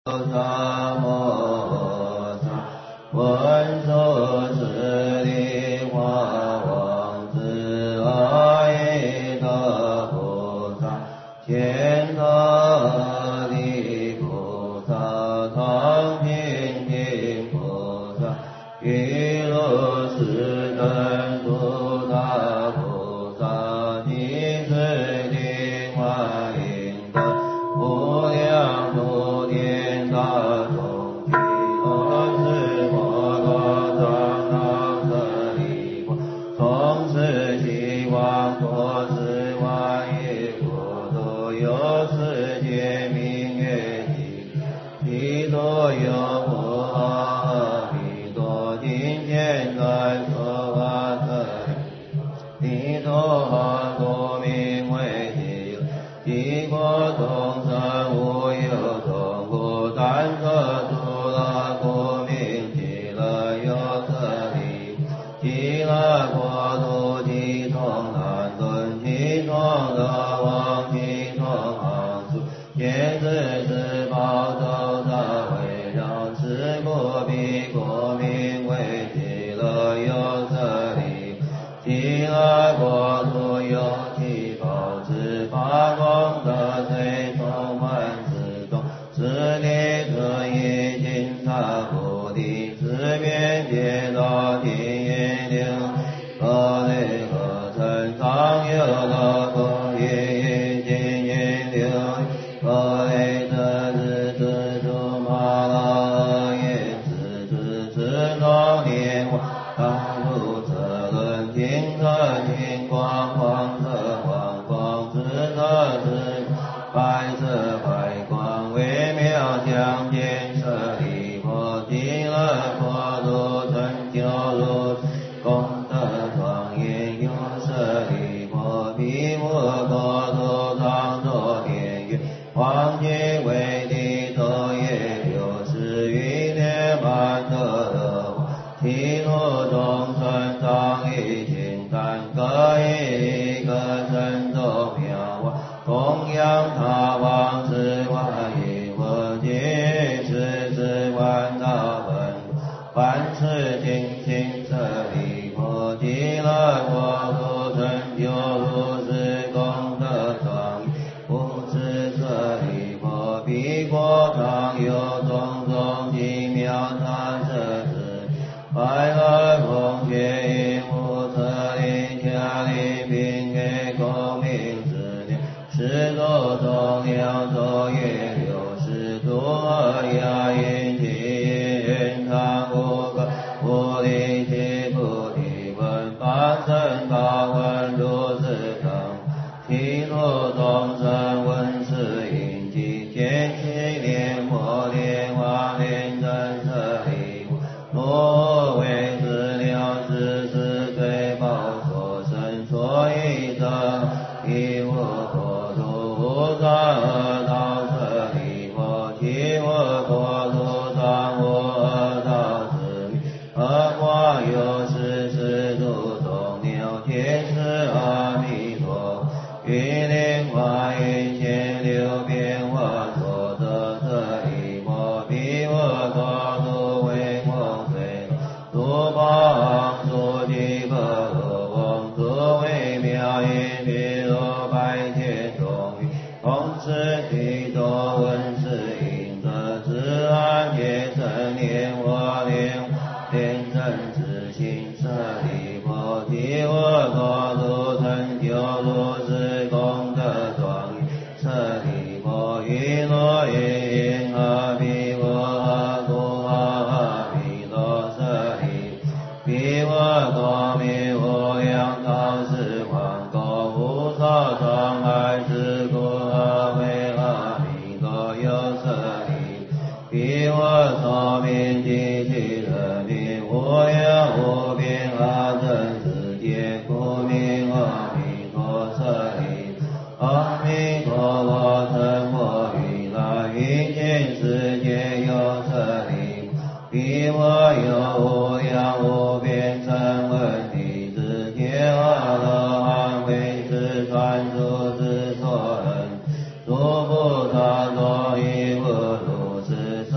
萨摩萨，文殊师利华王子阿逸德菩萨，天塔利菩萨，唐平平菩萨，毗卢舍那菩萨菩萨，地水灵化应得无量无边大众俱阿世摩诃萨那舍利弗，从此希望多世万亿国土有世界名曰地多有无阿弥陀今现在所发的地多阿国名为地国众生无有众故但可诸那国名极乐有舍利极乐国土其中南尊其中德王其中昂苏天子之宝周大围绕持不彼国名为极乐有舍利极乐国土有其宝之发光德水充满之中是力可以尽萨菩提是边界到天眼灵何类何成常有乐国也见眼灵何类得知知诸马拉也知中年华当如则论听得听光黄色黄光紫色紫白色白光微妙相见舍利弗极乐国土成就如功德庄严有舍利弗毗佛国土常作天乐黄金为地昼夜60余年满得乐其土众生常以金丹各一个神咒妙望供养他王之外以佛尽是万大本凡是精行舍利弗极乐国土成就如是功德庄严不知舍利弗彼国常有种种奇妙他舍之白乐空觉应无舍利迦利并给公明之念是多中两周月60度二牙音其愿常无个无离其菩提文法身高闻如是等其土众生闻是因其见其念摩念华念真舍利弗若为资料知识对报所生所以得一无国土无上恶道舍利弗其无国土常无恶道之名而光有世诸众鸟天使阿弥陀云灵华云千流变化所得舍利弗彼我国土为梦随诸宝昂诸提婆罗王诸微妙音毗罗百千众语同时具足闻是应得自然界成念我念真之心舍利弗提我国土成就如是功德庄严舍利弗于罗云阿弥佛阿古阿弥陀舍利彼我国名无量道是王国无所障碍之故阿惟阿弥陀有舍利彼我所名地具人名无量无边阿僧世界故名阿弥陀舍利阿弥陀佛成佛于那云间世界有舍利彼我有无量无边声闻弟子见阿罗汉为之传诸之所恩诸菩萨作以无如是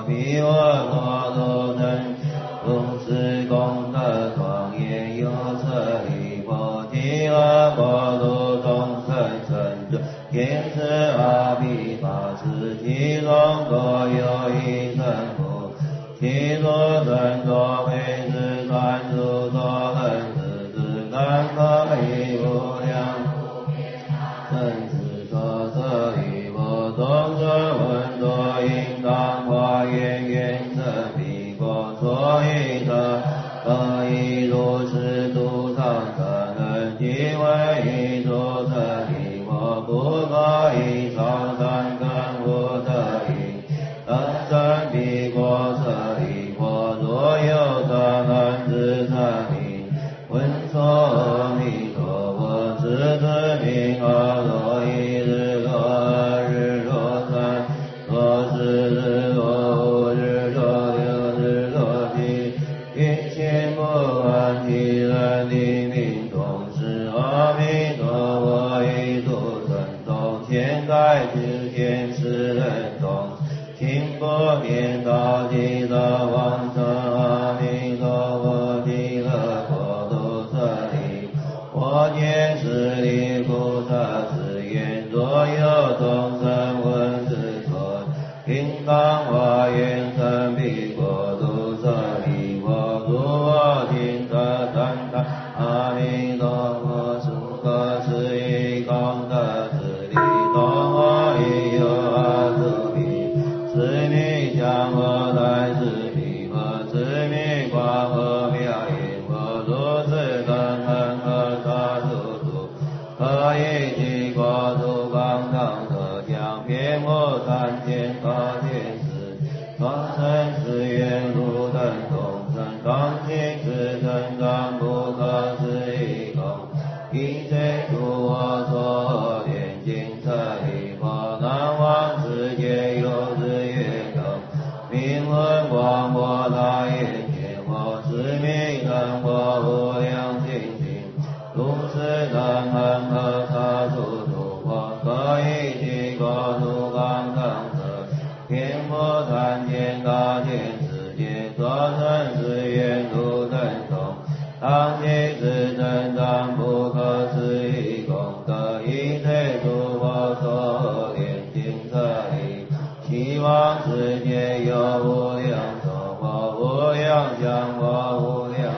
彼我所度生，如是功德庄严有舍利菩提和国度众生成就天持阿毗法师，其中多有一乘佛，其所成所为是传述所能知之感可以无量甚至所摄于我众生闻所应当化缘缘生彼国所以得可以如是度上等人即为一诸舍利我不可以少三根无得因得生彼国舍利我若有得能知舍利闻说阿弥陀佛知之名阿罗一日罗二日罗三罗四日罗五日罗六日罗七一切不完其人的命中是阿弥陀佛一度生中现在之天使人中心不颠倒极乐往生阿弥陀佛极乐国度舍利我见舍利菩萨是愿所有众生闻是说应当化缘生彼国度舍利我如我今得赞叹阿弥陀佛诸可思议功德之力东我亦有阿弥是弥相我来是弥和是弥光和妙音我如是等恒河沙诸土可以其国土光当可将遍无三千大千世众生是愿如等众生当今是成长不可思议功一切诸我所愿尽舍利佛难忘世界有日月灯名闻广博大眼界我是弥等我无量精进如是等恒河沙诸土我可以其国土光等色遍无三千大千世界所生是愿如等众当今是真当不可思议功德一切诸我所愿尽舍利希望世界有无量寿我无量相我无量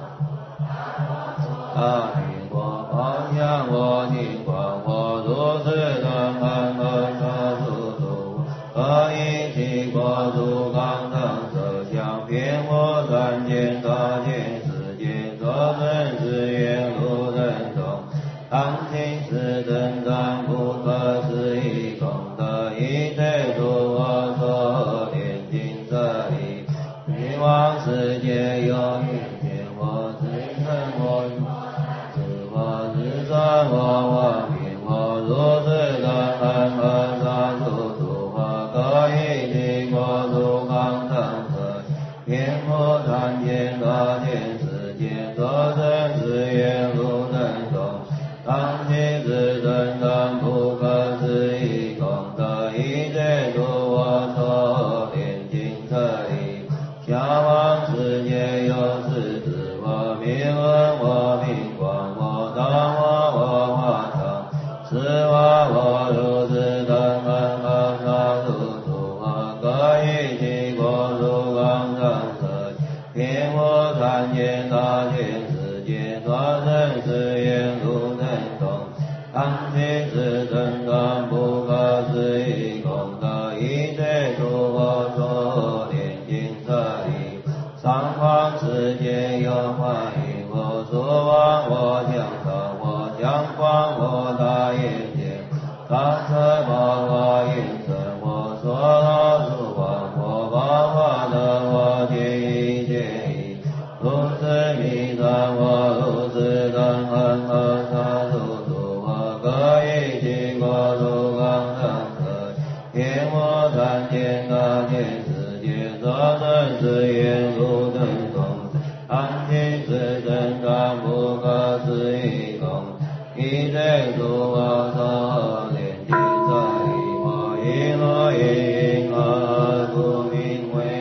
阿弥陀佛向我净光我如是等恒河沙诸土可以其国土光等色相遍无三千大千世界所生是愿如等众当今是真当不可思议功德一切诸我所愿尽舍利希望世界有一天我自称我自我自算我名我如是等恒河沙诸土我可以其国土光等色遍无三千大千世界所生是愿如等众当今是真当不可思议功德一切诸我所愿尽舍利向往世界有是自我名闻我名光我当我化成是我如是等恒河沙诸土我可以其国土光等色遍无三千大千世界所生是愿如等众当今是真当不可思议功德一切诸我所愿尽舍利上方世界有幻影我所望我将上我将光我大眼界大色报我应身我所到处望我报化的我见一见一如是弥等我如是等恒河沙诸土我可以其国土光等色遍无三千大千世界所生是愿如等众当今是真当不可思议功一切诸我所愿尽舍利我一罗一因何故名为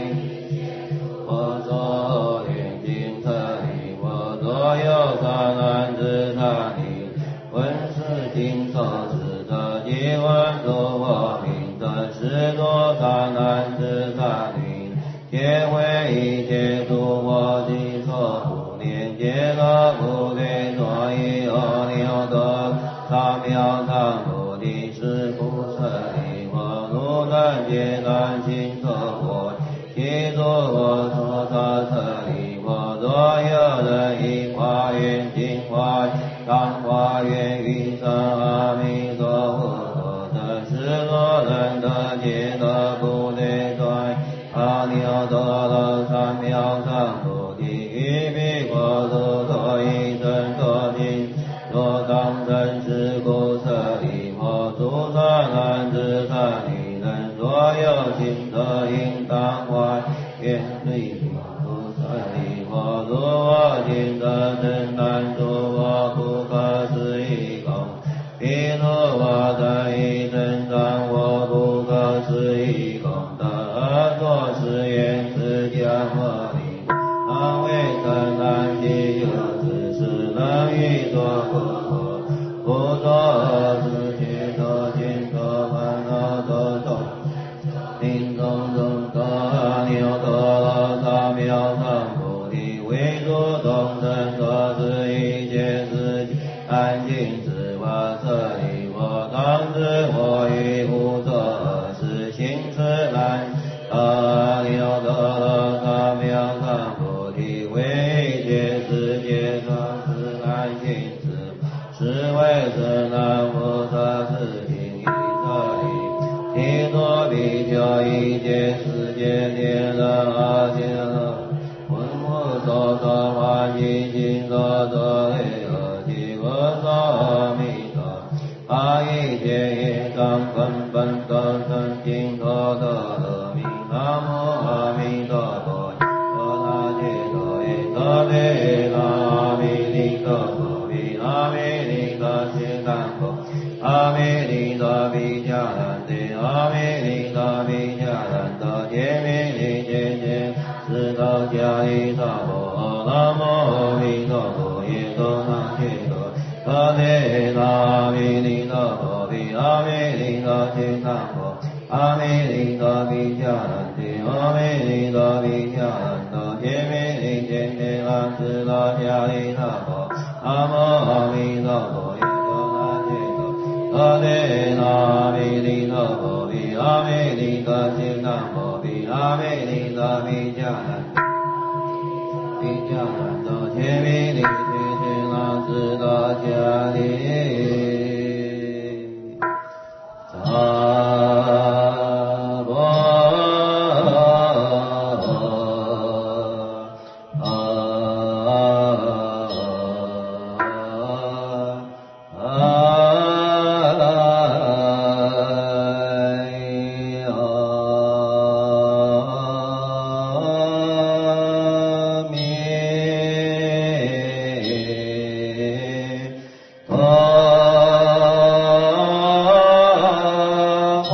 菩萨男子三女，皆为一切诸佛及所不念皆得不对所以阿耨多罗三藐三菩提是不舍利佛如等皆当心所佛其诸佛所萨舍利佛若有人以华严净华当华严云上阿弥陀佛得是若人得皆得不对转阿耨多罗三藐三菩提于彼国土多一生多尽若当真是故舍利佛诸善男子善女人所有情得应当怀愿对菩萨利佛如我今得真难诸佛不可思议功彼如我等一真掌握不可思议功德而作是言释迦牟尼当为真难其有知识能于作佛不作恶事去作尽作烦恼作众心中中得阿耨多罗三藐三菩提为诸众生所知一切世界安静之法舍利佛当知我于无作恶事行持难阿耨多罗三藐三菩提为一切世界所知安静之是为是南无萨是听一舍利其多比丘一切世界天人阿切勒文无所作欢喜心所作累恶其无所阿弥陀阿一切业障根本得生净土得乐弥南无阿弥陀佛阿那切多耶多耶那弥利多佛比那弥利多切难佛阿弥利多比迦难得阿弥利多比迦难得揭弥利揭揭是道迦利萨婆南无阿弥陀佛耶多那切多阿弥那弥利多佛比阿弥利多切难佛阿弥利多比迦难得阿弥利多比迦难得揭弥利揭揭难是道迦利萨婆南无阿弥陀佛耶多那切多阿弥那弥利多佛比阿弥利多切难佛比阿弥利多比迦难比迦难得揭弥利揭揭难是道迦利阿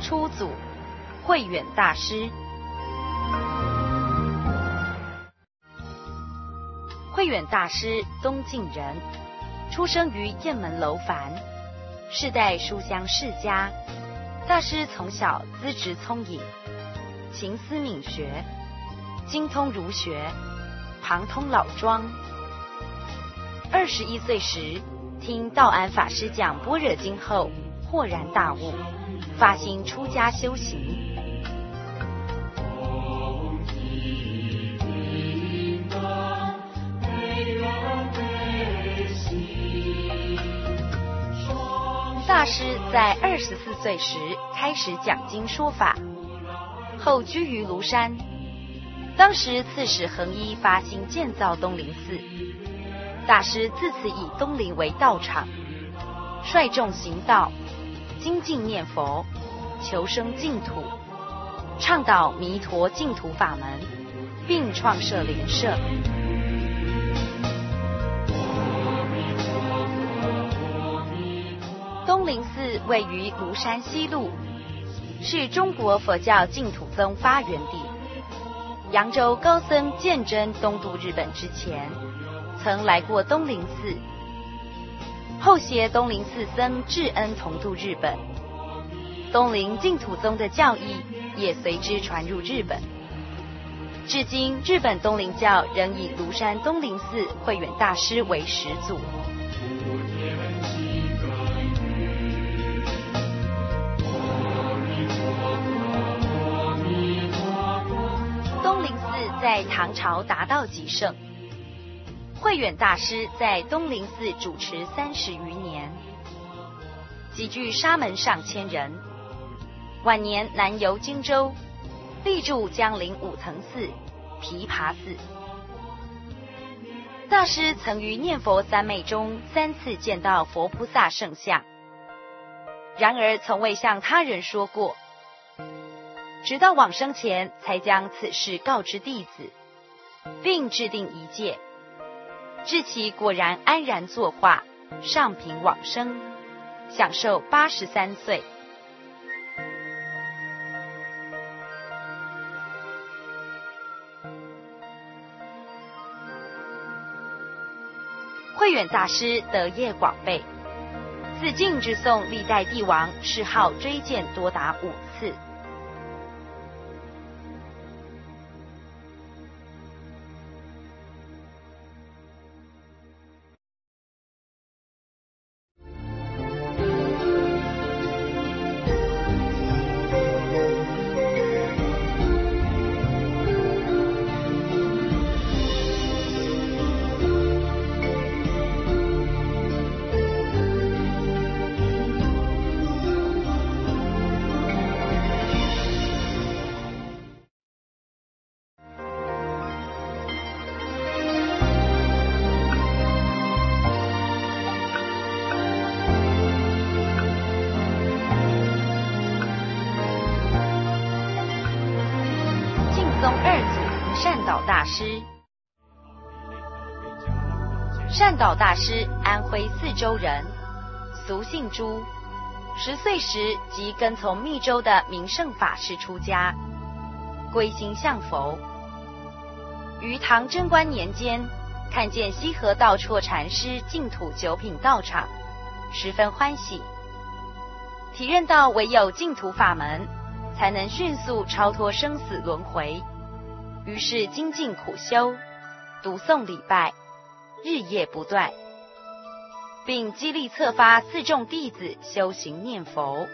初祖慧远大师。慧远大师，东晋人，出生于雁门楼烦，世代书香世家。大师从小资质聪颖，勤思敏学，精通儒学，旁通老庄。21岁时，听道安法师讲《般若经》后，豁然大悟，发心出家修行。大师在24岁时开始讲经说法，后居于庐山。当时刺史恒一发心建造东林寺，大师自此以东林为道场，率众行道，精进念佛，求生净土，倡导弥陀净土法门，并创设莲社。东林寺位于庐山西麓，是中国佛教净土宗发源地。扬州高僧鉴真东渡日本之前，曾来过东林寺，后携东林寺僧智恩同渡日本，东林净土宗的教义也随之传入日本。至今，日本东林教仍以庐山东林寺慧远大师为始祖。东林寺在唐朝达到极盛，慧远大师在东林寺主持30余年，集聚沙门上千人。晚年南游荆州，力筑江陵五层寺、琵琶寺。大师曾于念佛三昧中3次见到佛菩萨圣像，然而从未向他人说过，直到往生前才将此事告知弟子，并制定遗戒。至其果然安然作化，上品往生，享寿83岁。慧远大师德业广备，自晋至宋历代帝王谥号追荐多达5次。善导大师。善导大师，安徽泗州人，俗姓朱。10岁时即跟从密州的明圣法师出家，归心向佛。于唐贞观年间，看见西河道绰禅师净土9品道场，十分欢喜，体认到唯有净土法门，才能迅速超脱生死轮回。于是精进苦修，读诵礼拜，日夜不断，并激励策发4众弟子修行念佛。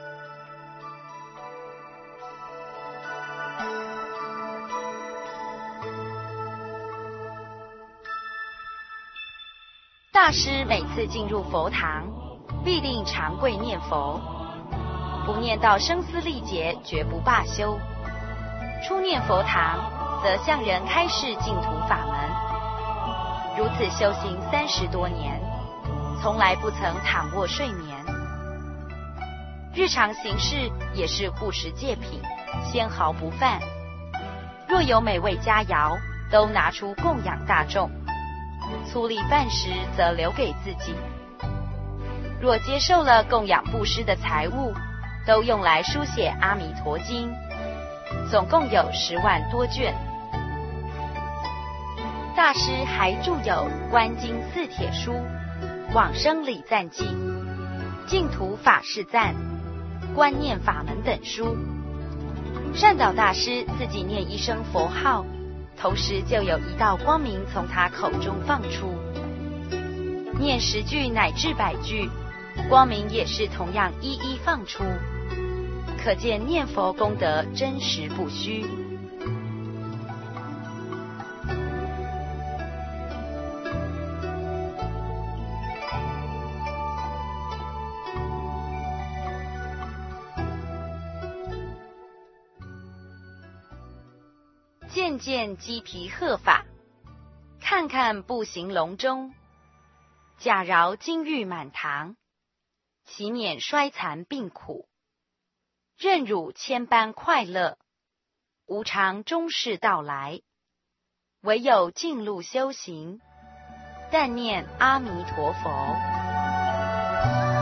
大师每次进入佛堂，必定长跪念佛，不念到声嘶力竭，绝不罢休。初念佛堂，则向人开示净土法门，如此修行30多年，从来不曾躺卧睡眠。日常行事也是护持戒品，纤毫不犯。若有美味佳肴，都拿出供养大众；粗粝饭食则留给自己。若接受了供养布施的财物， 都用来书写《阿弥陀经》，总共有10万多卷。大师还著有《观经四帖书》、《往生礼赞记》、《净土法事赞》、《观念法门》等书。善导大师自己念一声佛号，同时就有一道光明从他口中放出，念10句乃至100句，光明也是同样一一放出，可见念佛功德真实不虚。渐渐鸡皮鹤发，看看步行笼中，假饶金玉满堂，其免衰残病苦，任汝千般快乐，无常终是到来，唯有径路修行，但念阿弥陀佛。